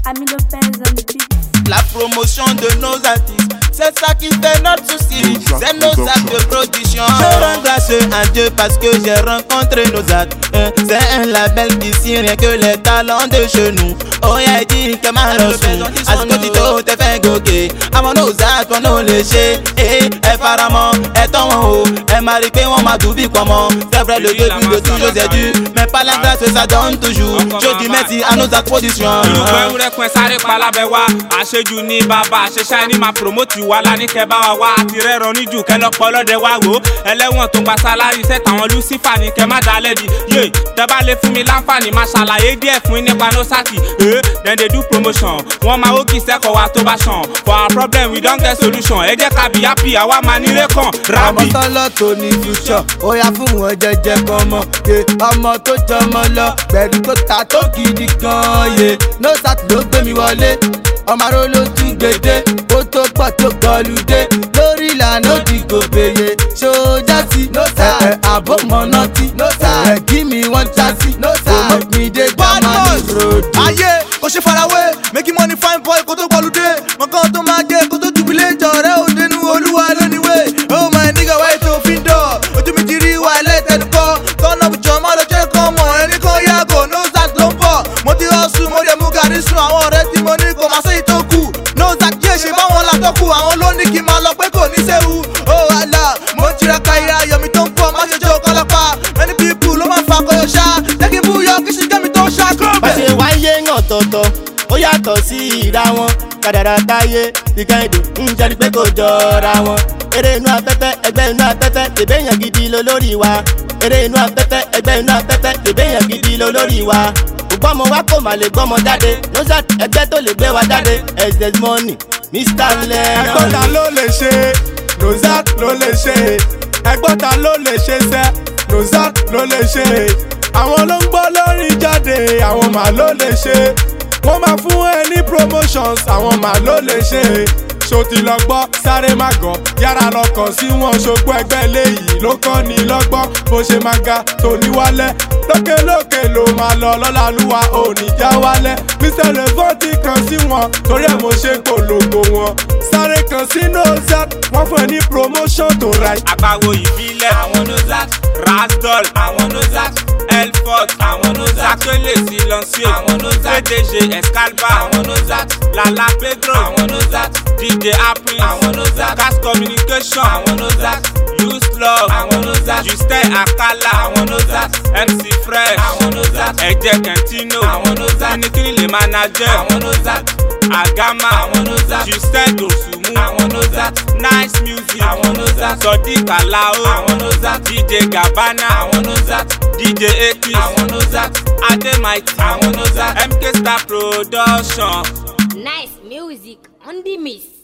Ami Lopez on the beat. La promotion de nos artistes, c'est ça qui fait notre souci. C'est nos actes de production. Je rends grâce à Dieu parce que j'ai rencontré nos actes. C'est un label qui signe rien que les talents de chez nous. Oh y'a dit que malheureusement Ascotito te fait goguer. Avant nos actes, on nous léger. Et apparemment, est en haut. Et mariqué, on m'a doubi comment. C'est vrai, le début de toujours c'est dû. Mais pas la grâce, ça donne toujours. Je dis merci à nos actes productions. Àṣejù ní bàbá àṣeṣá ní máa promote wa la ní kẹ́ bá wa wá àti rẹ́rọ̀ níjù kẹ́ lọ́pọ̀ lọ́dẹ wá wò ẹlẹ́wọ̀n tó gba sálárì sẹ́tà àwọn Lucifer ní kẹ́ má dá lẹ́bi yé tẹ́ bá lè fún mi láǹfààní máa ṣàlàyé díẹ̀ fún yín nípa Nosati then they do promotion wọ́n máa ó kì í sẹ́kọ̀ọ́ wa tó bá ṣàn for our problem we don't get solution ẹ jẹ́ ká bí happy àwa máa nílé kan rábì. ọmọ tọ́lọ́ tó ní future ó yá fún wọn jẹjẹ kan mọ́ ọmọ tó jọmọ lọ pẹ̀lú tó ta tó gidi gan yé Nosati ló gbé mi wọlé. ọmọ aró ló tún gbèdé ó tó pọ̀ tó kọlùdé lórí ìlànà òdìgbò bèyè ṣòjá sí àbọ̀mọ̀nà tí kí mi wọ́n já sí òmòpìndé gbàmánì road. ayé kò ṣe farawé making money fine boy kó tó kọlùdé mọ̀kàn tó máa jẹ kó tó jubilé jọ̀rẹ́ òdenu olúwa lóníwé oh my nigga wáyé tó fi ń dọ̀ ojú mi ti rí wa ẹlẹ́tẹ̀ẹ́nu kọ́ tọ́nà bùjọ́ má lọ jẹ́ kọ́ mọ̀ ẹni kan yàgò Nosati ló ń bọ̀ mo ti hustle mo dẹ̀ mú gàrí sun àwọn ọ̀rẹ́ tí mo ní kò má sẹ́yìn tó kù Nosati yé ṣe báwọn látọ́kù àwọn ló ní kí n máa lọ pé kò ní séwu oh Allah mo ń tiraka ìra yomi tó ń pọ̀ má ṣe jẹ́ ọ̀kọ́lọ́pàá many people ló máa ń fa akọyọ ṣá jẹ́ kí n bú yọ kí ṣe jẹ́ mi tó ń ṣá kúrò bẹ́ẹ̀. bá ṣe wáyé yàn tọ̀tọ̀ ó yàtọ̀ sí ìra wọn kàdàrà táyé ìkẹyìndò ń jẹ́rí pé kò jọra wọn. eré inú afẹ́fẹ́ ẹgbẹ́ inú afẹ́fẹ́ tèbé èèyàn gidi ló lórí wa. eré inú afẹ́fẹ́ ẹgbẹ́ inú afẹ́fẹ́ tèbé èèyàn gidi ló lórí wa. gbọ́mọ wa kò má lè gbọ́mọ jáde Nosati ẹgbẹ́ tó lè gbé wa jáde excess money Mr. Lennon. ẹgbọ́ta ló lè ṣe Nosati ló lè ṣe ẹgbọ́ta ló lè ṣe sẹ́ Nosati ló lè ṣe àwọn ló ń gbọ́ lórí jáde àwọn mà ló lè ṣe wọ́n máa fún ẹ ní promotions àwọn mà ló lè ṣe ṣó ti lọ gbọ́ sáré má gọ̀ yára lọ kàn sí wọn ṣogbó ẹgbẹ́ léyìí ló kọ́ ni lọ́gbọ́n bó ṣe máa ga tó ní wálẹ̀ lókèlókè ló máa lọ lọ́làlúwa òní já wálẹ̀ Mr. Levante kan sí wọn torí ẹ̀ mo ṣe polongo wọn sáré kan sí Nosati wọ́n fún ẹ ní promotion tó ra. àgbàwo ìbílẹ̀ àwọn Nosati rasdol àwọn Nosati elfort àwọn Nosati akele silencio àwọn Nosati pdg Excalibur àwọn Nosati lala pedro àwọn Nosati dj aprin àwọn Nosati cast communication àwọn Nosati use love àwọn Nosati justin akala àwọn Nosati mc fresh àwọn Nosati ẹjẹ kentino àwọn Nosati nikiri le manager àwọn Nosati agama àwọn Nosati justin dosumu àwọn Nosati nice music àwọn Nosati sodiq alao àwọn Nosati dj gabana àwọn Nosati dj ekis àwọn Nosati ademaiti àwọn Nosati mk star production. Nice music on the miss.